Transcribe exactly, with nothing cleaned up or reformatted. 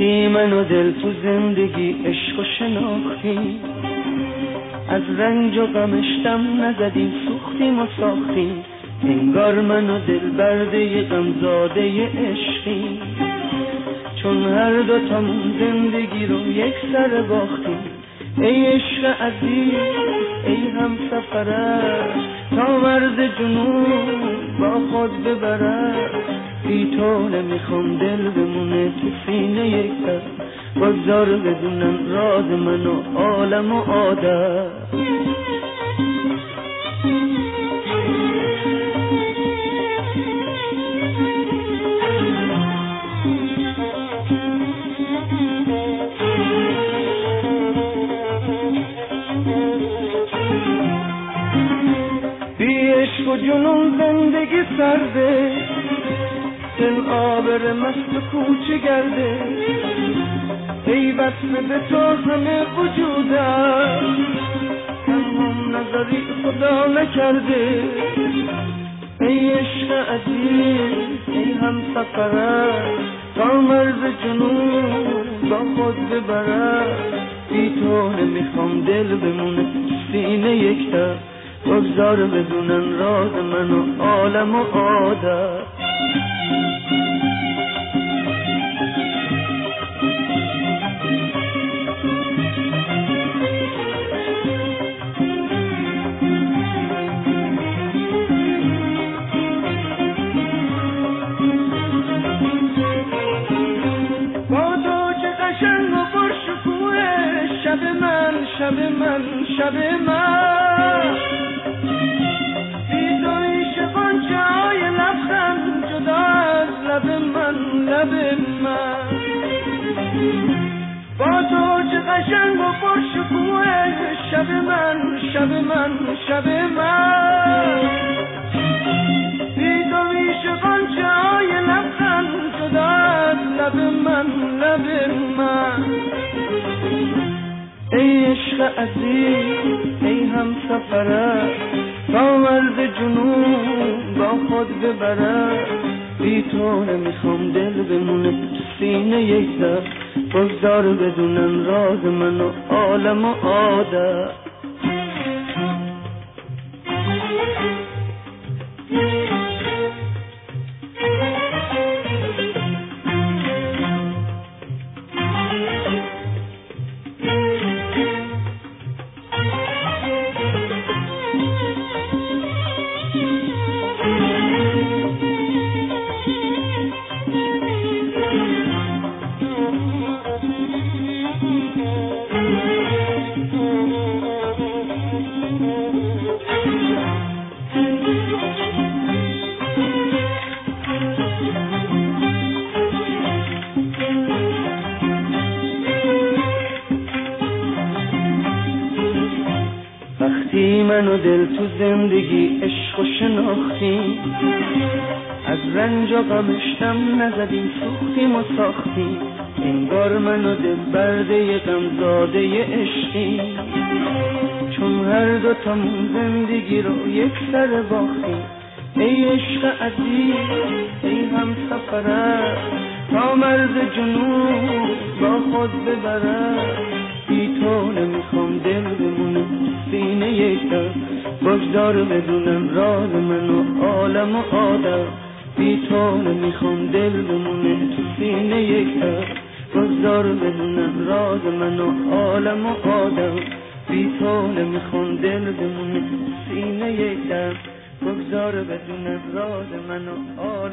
وقتی من و دل تو زندگی عشق و شناختیم، از رنج و غمش دم نزدیم، سوختیم و ساختیم، انگار من و دل برده غمزاده عشقیم. چون هر دو تامون زندگی رو یک سر باختیم، ای عشق عزیز ای هم سفرت، تا مرز جنون با خود ببرد. بی تو نمیخوام دل بمونه تو سینه یک طرف، بگذار بدونم راز من و عالم و عادت. بی عشق و جنون زندگی سرده، دل آبر مست کوچه گرده، ای وصل به تو همه وجودم، تنهام نظری خدا نکرده. ای عشق عزیز ای هم سفرت، تا مرز جنون با خود ببرد. بی تو نمیخوام دل بمونه سینه یک طرف، بگذار بدونن راز من و عالم و عادت. با تو چه قشنگ و پرشکوه، شب من شب من شب من، بی تو میشه غنچه های لبخند جدا از لب من لب من. با تو چه قشنگ و پرشکوه، شب من شب من شب من، بی تو میشه غنچه های لبخند جدا از لب من لب من. ای عشق عزیز ای هم سفرت، تا مرز جنون با خود ببرد. بی تو نمیخوام دل بمونه تو سینه یک دست، بگذار بدونن راز من و عالم و عادت. وقتی من و دل تو زندگی عشق و شناختیم، از رنج و غمش دم نزدیم، سوختیم و ساختیم، انگار من و دل برده غمزاده عشقیم. چون هر دو تامون زندگی رو یک سر باختیم، ای عشق عزیز ای هم سفرت، تا مرز جنون با خود ببرد. بی تو نمیخوام دل بمونه سینه یک طرف، بگذار بدونم راز من و عالم و عادت. بی تو نمیخوام دل بمونه تو سینه یک طرف، بگذار بدونم راز من و عالم و عادت. بی تو نمیخوام دل بمونه سینه یک طرف، بگذار بدونم راز من و عالم